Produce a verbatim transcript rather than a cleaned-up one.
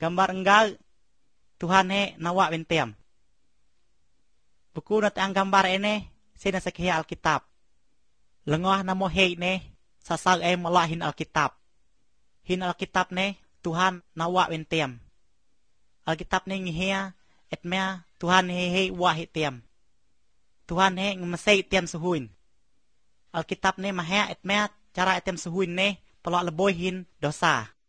gambar enggak Tuhan he nawa bentem. Buku nat ang gambar ene sina sakhiya Alkitab. Lengoh namo he ne sasag ay malahin Alkitab. Hin Alkitab ne Tuhan nawa bentem. Alkitab ne ngihia et mea Tuhan he he wa he tem. Tuhan he ngmasay tem suhuin. Alkitab ne mahea et mea cara etem suhuin ne pelak leboy hin dosa.